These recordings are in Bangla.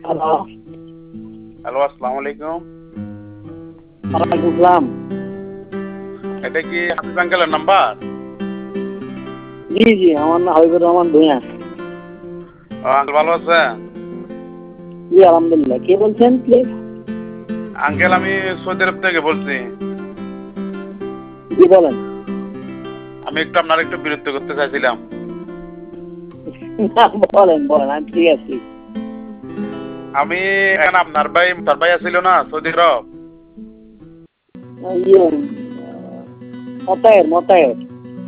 হ্যালো। হ্যালো, আসসালামু আলাইকুম। ওয়ালাইকুম আসসালাম। এটা কি হাফিজ আঙ্কেলের নাম্বার? জি জি, আমার নাম হাবিবুর রহমান ভূঁইয়া। আঙ্কেল ভালো আছেন? জি আলহামদুলিল্লাহ। কে বলছেন প্লিজ? আঙ্কেল আমি সৌদি আরব থেকে বলছি। জি বলেন। আমি আপনার একটু বিরক্ত করতে চাইছিলাম। বলেন বলেন, আমি ঠিক আছি। আমি এখন আপনার ভাই ছিল না সৌদি আরব? ইয়ে মতায়ের।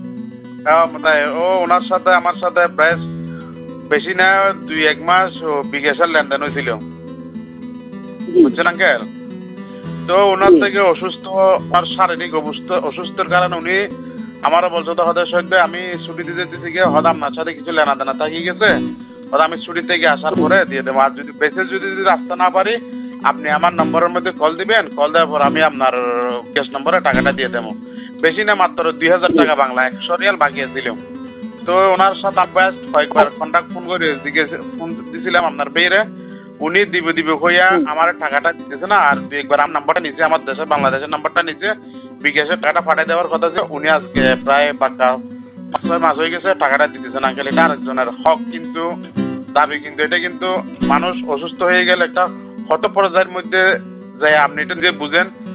ওনার সাথে আমার সাথে প্রায় বেশি না 2-1 মাস বিকাশের লেনদেন হয়েছিল, জি বুঝছেন আঙ্কেল? তো ওনার জি থেকে আর শারীরিক অসুস্থতার কারণে উনি আমারও বলছে তো হয়তো শহীদ ভাই আমি ছুটি দিতে দিতে গিয়ে হয়তো আপনার সাথে কিছু লেনা দেনা থাকি গেছে, হয়তো আমি ছুটি থেকে আসার পরে দিয়ে দেবো। আর যদি বেঁচে যদি আসতে না পারি আপনি আমার নম্বরের মধ্যে কল দিবেন, কল দেওয়ার পর আমি আপনার ক্যাশ নম্বরে টাকাটা দিয়ে দেবো। বেশি না, মাত্র 2000 জি টাকা বাংলা 100 রিয়াল বাকি ছিল। তো ওনার সাথে আব্বাস কয়েকবার কন্টাক্ট ফোন করে ফোন দিছিলাম আপনার বেয়েরে। উনি দিবে দিবে হইয়া হুম, আমার টাকাটা দিতেছে না। আর দুই একবার আমার নাম্বারটা নিচে, আমার দেশের বাংলাদেশের নাম্বারটা নিচে বিকাশের টাকাটা পাঠিয়ে দেওয়ার কথা ছিল। উনি আজকে প্রায় পাক্কা 5-6 মাস হয়ে গেছে টাকাটা দিতেছেন আঙ্কেল। এটা আরেকজনের হক কিন্তু, দাবি কিন্তু। এটা কিন্তু মানুষ অসুস্থ হয়ে গেলে একটা হত পর্যায়ের মধ্যে যায়, আপনি এটা যে বুঝেন